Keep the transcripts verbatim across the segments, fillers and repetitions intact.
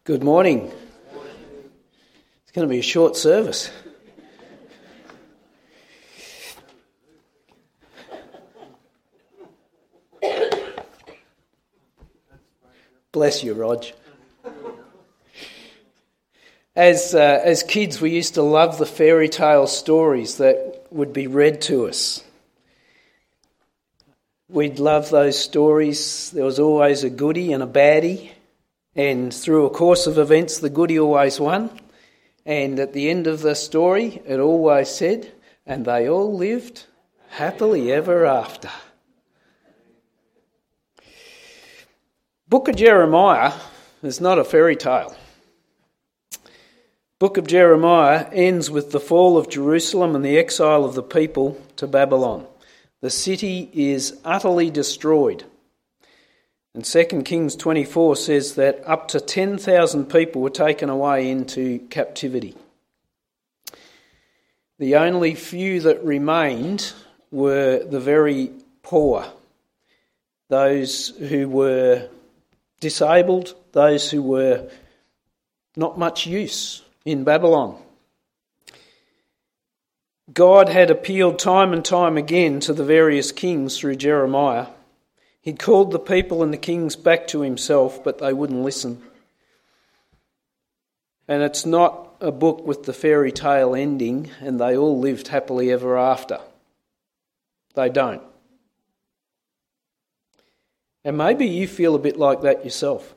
Good morning. It's going to be a short service. Bless you, Rog. As uh, as kids, we used to love the fairy tale stories that would be read to us. We'd love those stories. There was always a goodie and a baddie. And through a course of events, the goodie always won. And at the end of the story, it always said, and they all lived happily ever after. Book of Jeremiah is not a fairy tale. Book of Jeremiah ends with the fall of Jerusalem and the exile of the people to Babylon. The city is utterly destroyed. And Second Kings twenty-four says that up to ten thousand people were taken away into captivity. The only few that remained were the very poor, those who were disabled, those who were not much use in Babylon. God had appealed time and time again to the various kings through Jeremiah. He'd called the people and the kings back to himself, but they wouldn't listen. And it's not a book with the fairy tale ending, and they all lived happily ever after. They don't. And maybe you feel a bit like that yourself.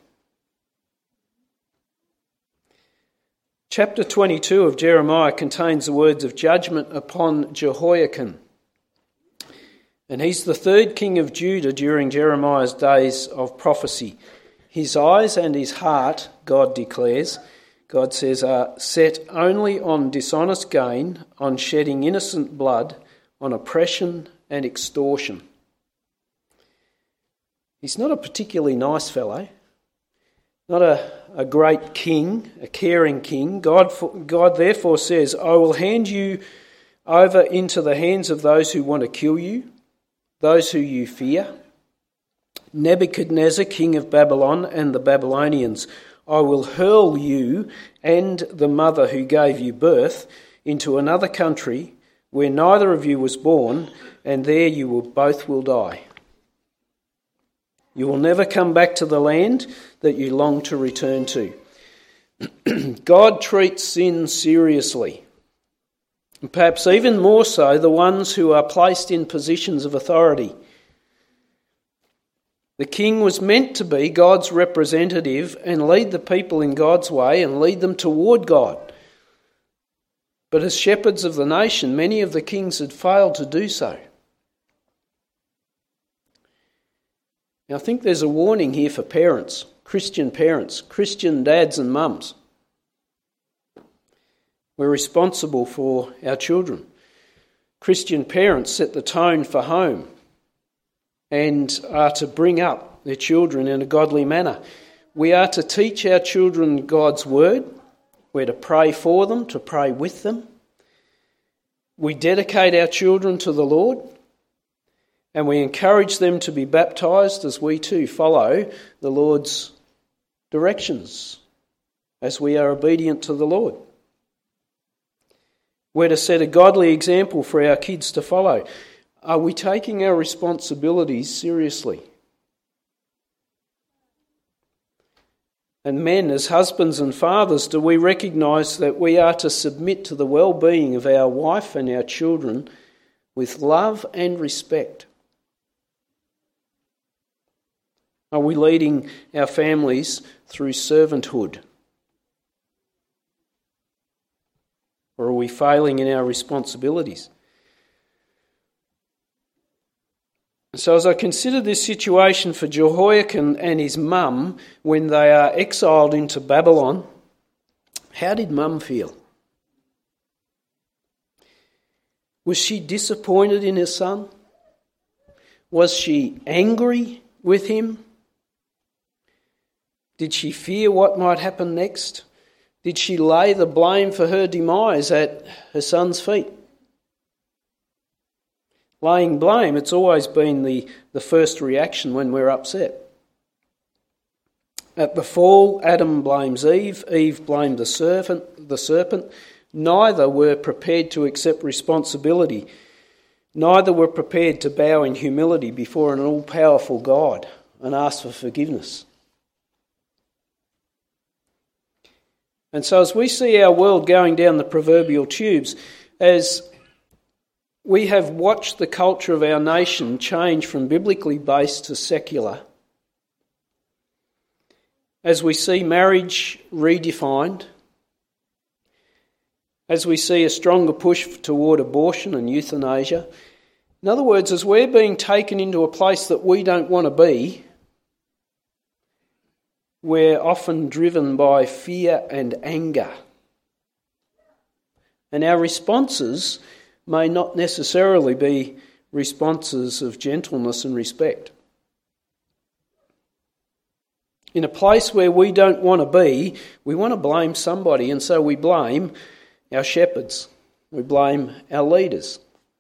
Chapter twenty-two of Jeremiah contains the words of judgment upon Jehoiakim. And he's the third king of Judah during Jeremiah's days of prophecy. His eyes and his heart, God declares, God says, are set only on dishonest gain, on shedding innocent blood, on oppression and extortion. He's not a particularly nice fellow, not a, a great king, a caring king. God, God therefore says, I will hand you over into the hands of those who want to kill you, those who you fear, Nebuchadnezzar, king of Babylon, and the Babylonians. I will hurl you and the mother who gave you birth into another country where neither of you was born, and there you will both will die. You will never come back to the land that you long to return to. God treats sin seriously. And perhaps even more so the ones who are placed in positions of authority. The king was meant to be God's representative and lead the people in God's way and lead them toward God. But as shepherds of the nation, many of the kings had failed to do so. Now, I think there's a warning here for parents, Christian parents, Christian dads and mums. We're responsible for our children. Christian parents set the tone for home and are to bring up their children in a godly manner. We are to teach our children God's word. We're to pray for them, to pray with them. We dedicate our children to the Lord, and we encourage them to be baptised as we too follow the Lord's directions, as we are obedient to the Lord. We're to set a godly example for our kids to follow. Are we taking our responsibilities seriously? And men, as husbands and fathers, do we recognise that we are to submit to the well-being of our wife and our children with love and respect? Are we leading our families through servanthood? Or are we failing in our responsibilities? So as I consider this situation for Jehoiakim and his mum when they are exiled into Babylon, how did mum feel? Was she disappointed in her son? Was she angry with him? Did she fear what might happen next? Did she lay the blame for her demise at her son's feet? Laying blame, it's always been the, the first reaction when we're upset. At the fall, Adam blames Eve, Eve blamed the serpent, the serpent. Neither were prepared to accept responsibility. Neither were prepared to bow in humility before an all-powerful God and ask for forgiveness. And so as we see our world going down the proverbial tubes, as we have watched the culture of our nation change from biblically based to secular, as we see marriage redefined, as we see a stronger push toward abortion and euthanasia, in other words, as we're being taken into a place that we don't want to be, we're often driven by fear and anger. And our responses may not necessarily be responses of gentleness and respect. In a place where we don't want to be, we want to blame somebody, and so we blame our shepherds. We blame our leaders.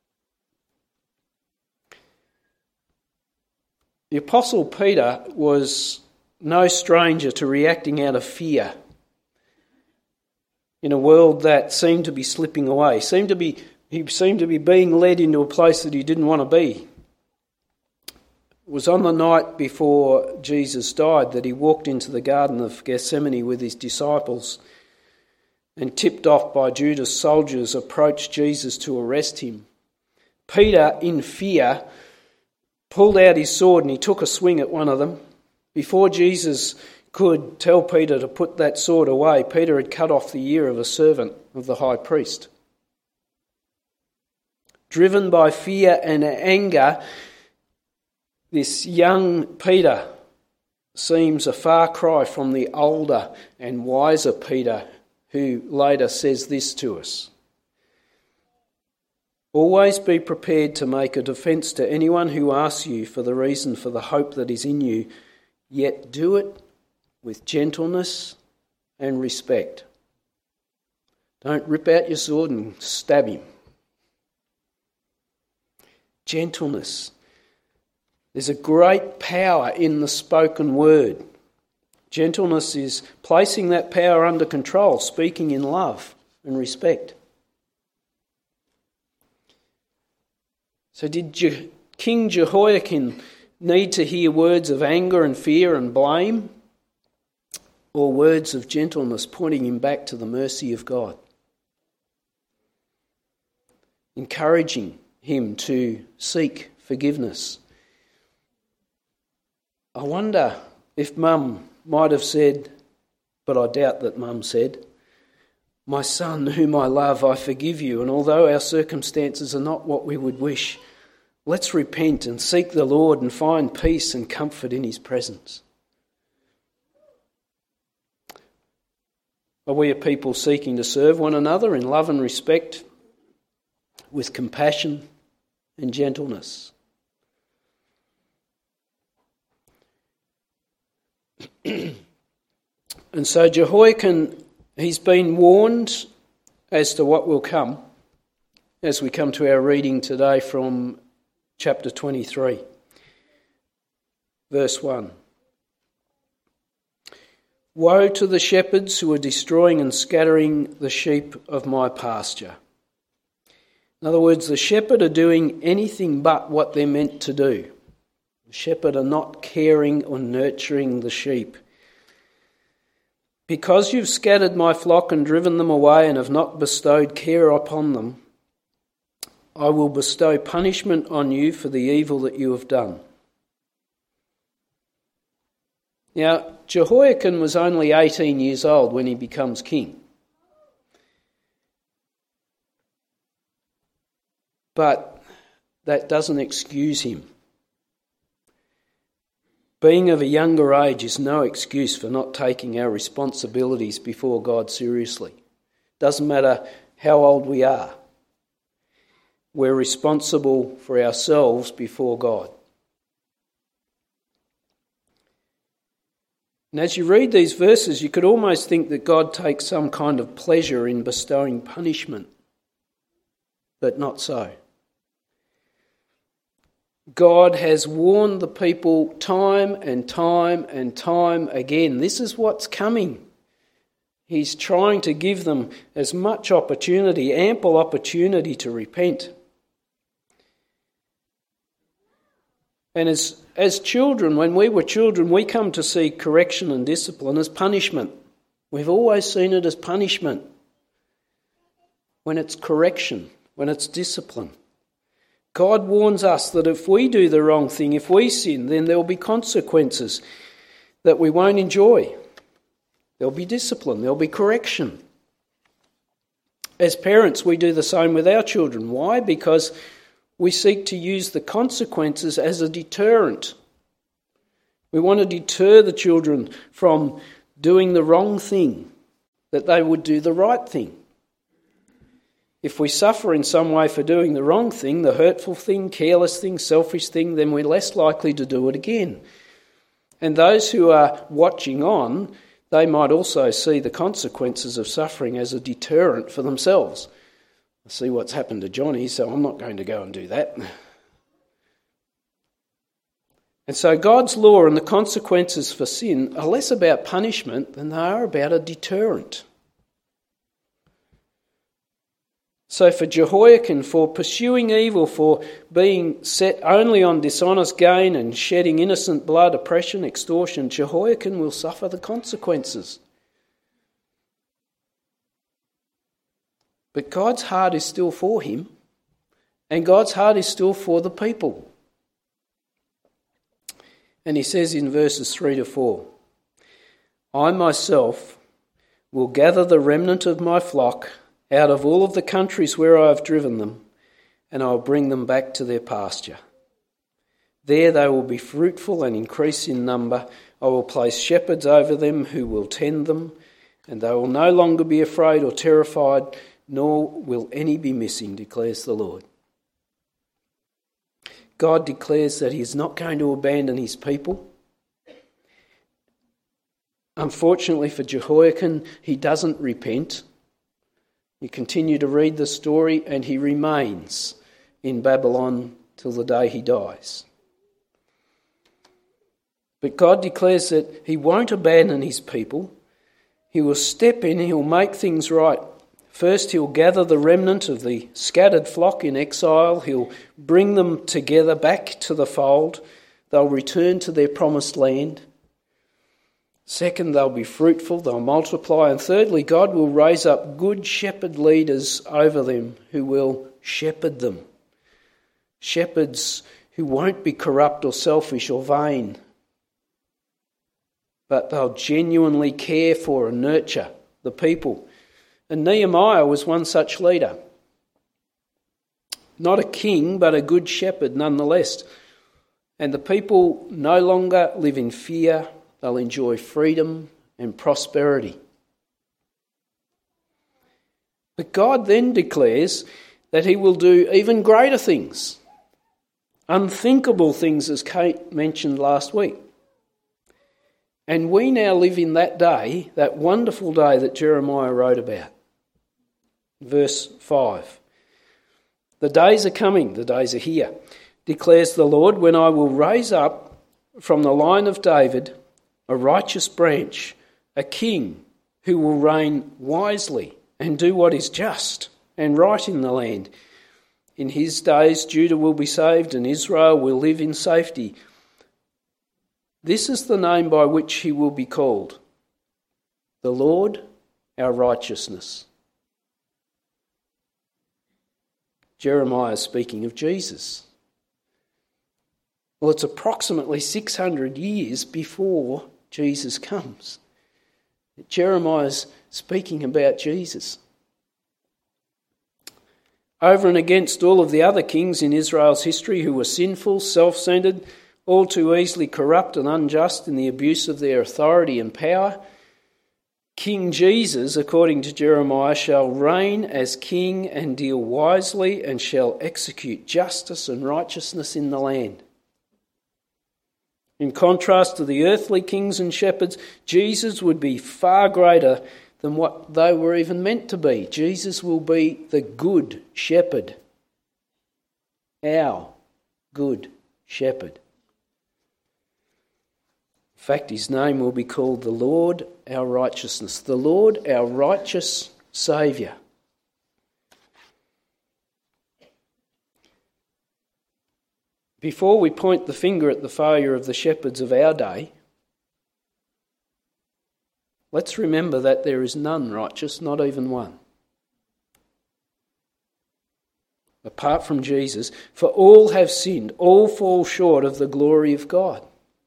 The Apostle Peter was no stranger to reacting out of fear in a world that seemed to be slipping away. Seemed to be, he seemed to be being led into a place that he didn't want to be. It was on the night before Jesus died that he walked into the Garden of Gethsemane with his disciples, and tipped off by Judas, soldiers approached Jesus to arrest him. Peter, in fear, pulled out his sword and he took a swing at one of them. Before Jesus could tell Peter to put that sword away, Peter had cut off the ear of a servant of the high priest. Driven by fear and anger, this young Peter seems a far cry from the older and wiser Peter, who later says this to us: always be prepared to make a defence to anyone who asks you for the reason for the hope that is in you, yet do it with gentleness and respect. Don't rip out your sword and stab him. Gentleness. There's a great power in the spoken word. Gentleness is placing that power under control, speaking in love and respect. So did Je- King Jehoiakim need to hear words of anger and fear and blame, or words of gentleness pointing him back to the mercy of God, encouraging him to seek forgiveness? I wonder if Mum might have said, but I doubt that Mum said, "My son, whom I love, I forgive you, and although our circumstances are not what we would wish, let's repent and seek the Lord and find peace and comfort in his presence." Are we a people seeking to serve one another in love and respect, with compassion and gentleness? And so Jehoiakim, he's been warned as to what will come as we come to our reading today from chapter twenty-three, verse one. Woe to the shepherds who are destroying and scattering the sheep of my pasture. In other words, the shepherd are doing anything but what they're meant to do. The shepherd are not caring or nurturing the sheep. Because you've scattered my flock and driven them away and have not bestowed care upon them, I will bestow punishment on you for the evil that you have done. Now, Jehoiakim was only eighteen years old when he becomes king. But that doesn't excuse him. Being of a younger age is no excuse for not taking our responsibilities before God seriously. Doesn't matter how old we are. We're responsible for ourselves before God. And as you read these verses, you could almost think that God takes some kind of pleasure in bestowing punishment, but not so. God has warned the people time and time and time again. This is what's coming. He's trying to give them as much opportunity, ample opportunity to repent. And as, as children, when we were children, we come to see correction and discipline as punishment. We've always seen it as punishment. When it's correction, when it's discipline. God warns us that if we do the wrong thing, if we sin, then there will be consequences that we won't enjoy. There'll be discipline, there'll be correction. As parents, we do the same with our children. Why? Because we seek to use the consequences as a deterrent. We want to deter the children from doing the wrong thing, that they would do the right thing. If we suffer in some way for doing the wrong thing, the hurtful thing, careless thing, selfish thing, then we're less likely to do it again. And those who are watching on, they might also see the consequences of suffering as a deterrent for themselves. I see what's happened to Johnny, so I'm not going to go and do that. And so God's law and the consequences for sin are less about punishment than they are about a deterrent. So for Jehoiakim, for pursuing evil, for being set only on dishonest gain and shedding innocent blood, oppression, extortion, Jehoiakim will suffer the consequences. But God's heart is still for him, and God's heart is still for the people. And he says in verses three to four, I myself will gather the remnant of my flock out of all of the countries where I have driven them, and I will bring them back to their pasture. There they will be fruitful and increase in number. I will place shepherds over them who will tend them, and they will no longer be afraid or terrified, nor will any be missing, declares the Lord. God declares that he is not going to abandon his people. Unfortunately for Jehoiakim, he doesn't repent. You continue to read the story, and he remains in Babylon till the day he dies. But God declares that he won't abandon his people. He will step in, he'll make things right. First, he'll gather the remnant of the scattered flock in exile. He'll bring them together back to the fold. They'll return to their promised land. Second, they'll be fruitful, they'll multiply. And thirdly, God will raise up good shepherd leaders over them who will shepherd them. Shepherds who won't be corrupt or selfish or vain, but they'll genuinely care for and nurture the people. And Nehemiah was one such leader. Not a king, but a good shepherd nonetheless. And the people no longer live in fear. They'll enjoy freedom and prosperity. But God then declares that he will do even greater things. Unthinkable things, as Kate mentioned last week. And we now live in that day, that wonderful day that Jeremiah wrote about. Verse five. The days are coming, the days are here, declares the Lord, when I will raise up from the line of David a righteous branch, a king who will reign wisely and do what is just and right in the land. In his days Judah will be saved and Israel will live in safety. This is the name by which he will be called, the Lord our righteousness. Jeremiah is speaking of Jesus. Well, it's approximately six hundred years before Jesus comes. Jeremiah's speaking about Jesus. Over and against all of the other kings in Israel's history who were sinful, self-centered, all too easily corrupt and unjust in the abuse of their authority and power, King Jesus, according to Jeremiah, shall reign as king and deal wisely and shall execute justice and righteousness in the land. In contrast to the earthly kings and shepherds, Jesus would be far greater than what they were even meant to be. Jesus will be the good shepherd, our good shepherd. In fact, his name will be called the Lord our righteousness, the Lord our righteous Saviour. Before we point the finger at the failure of the shepherds of our day, let's remember that there is none righteous, not even one. Apart from Jesus, for all have sinned, all fall short of the glory of God.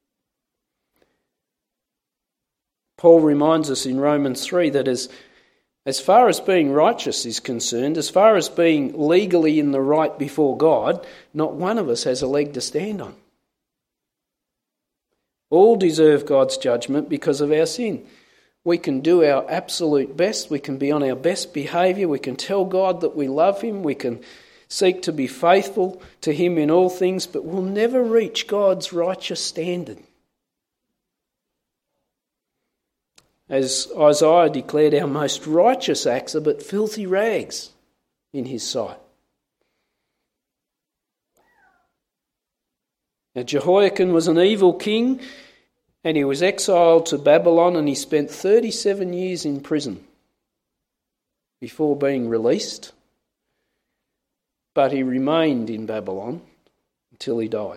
Paul reminds us in Romans three that as, as far as being righteous is concerned, as far as being legally in the right before God, not one of us has a leg to stand on. All deserve God's judgment because of our sin. We can do our absolute best, we can be on our best behaviour, we can tell God that we love him, we can seek to be faithful to him in all things, but we'll never reach God's righteous standard. As Isaiah declared, our most righteous acts are but filthy rags in his sight. Now, Jehoiakim was an evil king, and he was exiled to Babylon, and he spent thirty-seven years in prison before being released. But he remained in Babylon until he died.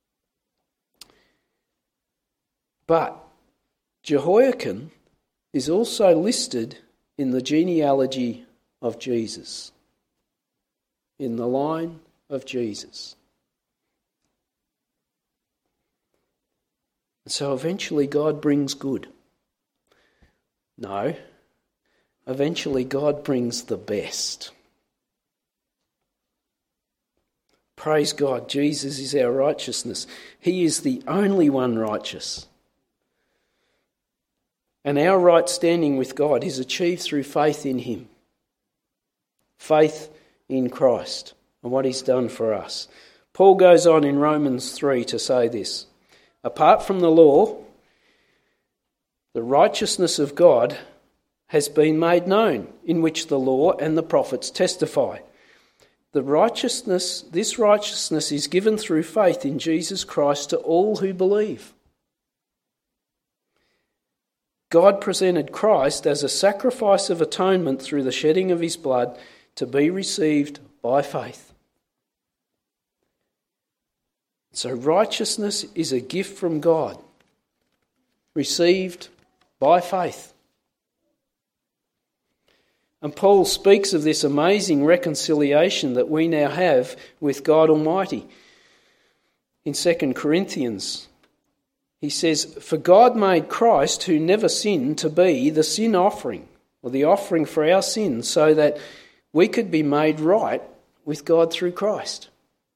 But Jehoiakim is also listed in the genealogy of Jesus, in the line of Jesus. And so eventually God brings good. No, eventually God brings the best. Praise God, Jesus is our righteousness. He is the only one righteous. And our right standing with God is achieved through faith in him. Faith in Christ and what he's done for us. Paul goes on in Romans three to say this: apart from the law, the righteousness of God has been made known, in which the law and the prophets testify. The righteousness, this righteousness is given through faith in Jesus Christ to all who believe. God presented Christ as a sacrifice of atonement through the shedding of his blood to be received by faith. So righteousness is a gift from God, received by faith. And Paul speaks of this amazing reconciliation that we now have with God Almighty. In Second Corinthians, he says, for God made Christ, who never sinned, to be the sin offering, or the offering for our sins, so that we could be made right with God through Christ.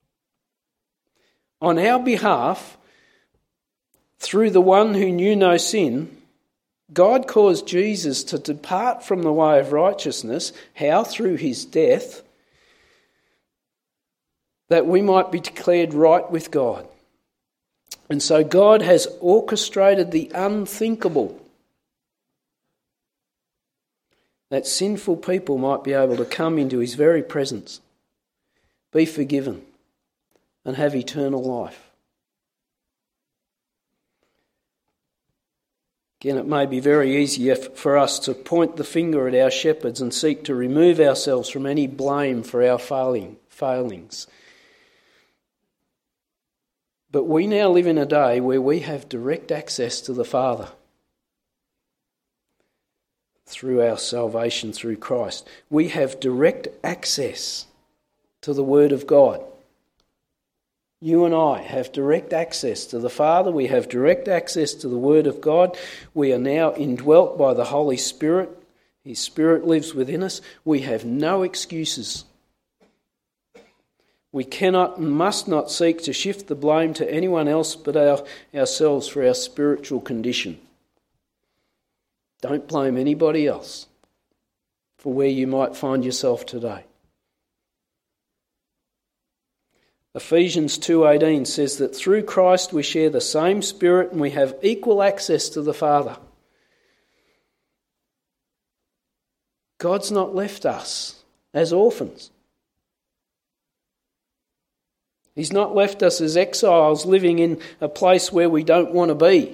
On our behalf, through the one who knew no sin, God caused Jesus to depart from the way of righteousness. How? Through his death, that we might be declared right with God. And so God has orchestrated the unthinkable, that sinful people might be able to come into his very presence, be forgiven, and have eternal life. Again, it may be very easy for us to point the finger at our shepherds and seek to remove ourselves from any blame for our failing, failings. But we now live in a day where we have direct access to the Father through our salvation through Christ. We have direct access to the Word of God. You and I have direct access to the Father. We have direct access to the Word of God. We are now indwelt by the Holy Spirit. His Spirit lives within us. We have no excuses. We cannot and must not seek to shift the blame to anyone else but our, ourselves for our spiritual condition. Don't blame anybody else for where you might find yourself today. Ephesians two eighteen says that through Christ we share the same Spirit and we have equal access to the Father. God's not left us as orphans. He's not left us as exiles living in a place where we don't want to be.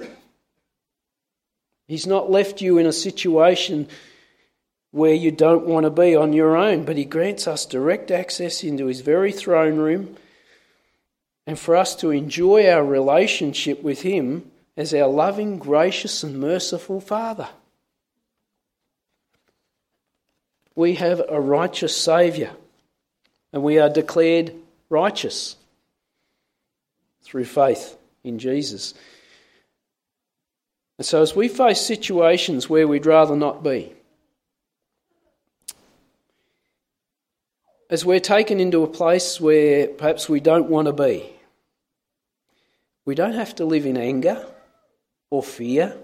He's not left you in a situation where you don't want to be on your own, but he grants us direct access into his very throne room, and for us to enjoy our relationship with him as our loving, gracious and merciful Father. We have a righteous Saviour, and we are declared righteous through faith in Jesus. And so as we face situations where we'd rather not be, as we're taken into a place where perhaps we don't want to be, we don't have to live in anger or fear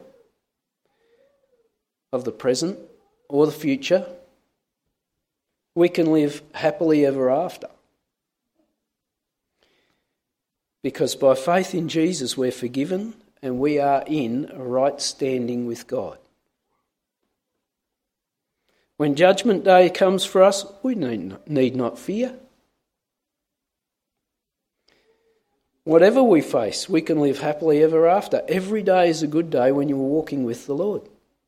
of the present or the future. We can live happily ever after. Because by faith in Jesus we're forgiven and we are in a right standing with God. When judgment day comes for us, we need not fear. Whatever we face, we can live happily ever after. Every day is a good day when you're walking with the Lord.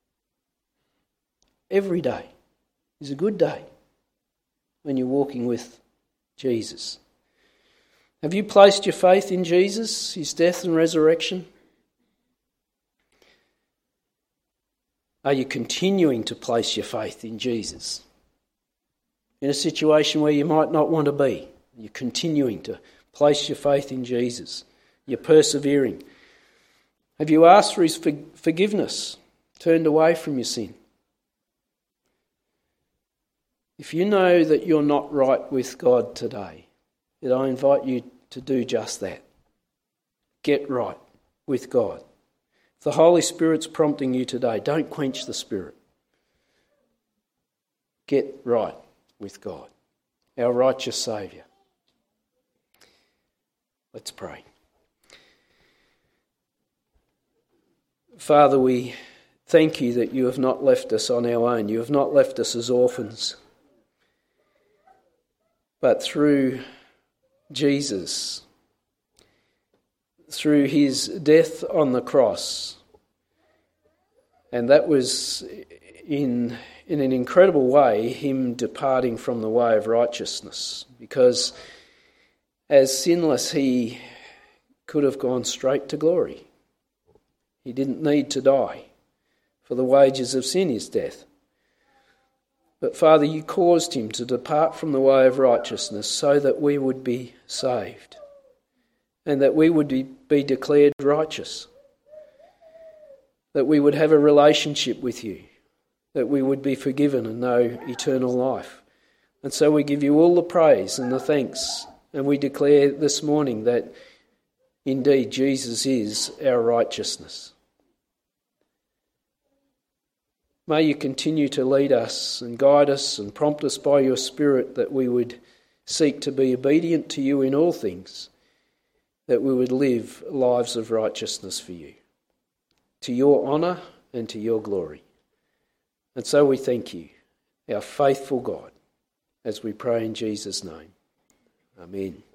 Every day is a good day when you're walking with Jesus. Have you placed your faith in Jesus, his death and resurrection? Are you continuing to place your faith in Jesus? In a situation where you might not want to be, you're continuing to place your faith in Jesus. You're persevering. Have you asked for his forgiveness? Turned away from your sin? If you know that you're not right with God today, then I invite you to do just that. Get right with God. If the Holy Spirit's prompting you today, don't quench the Spirit. Get right with God, our righteous Saviour. Let's pray. Father, we thank you that you have not left us on our own. You have not left us as orphans. But through Jesus, through his death on the cross, and that was in, in an incredible way him departing from the way of righteousness, because as sinless he could have gone straight to glory. He didn't need to die, for the wages of sin is death. But Father, you caused him to depart from the way of righteousness so that we would be saved and that we would be, be declared righteous, that we would have a relationship with you, that we would be forgiven and know eternal life. And so we give you all the praise and the thanks, and we declare this morning that indeed Jesus is our righteousness. May you continue to lead us and guide us and prompt us by your Spirit, that we would seek to be obedient to you in all things, that we would live lives of righteousness for you, to your honour and to your glory. And so we thank you, our faithful God, as we pray in Jesus' name. Amen.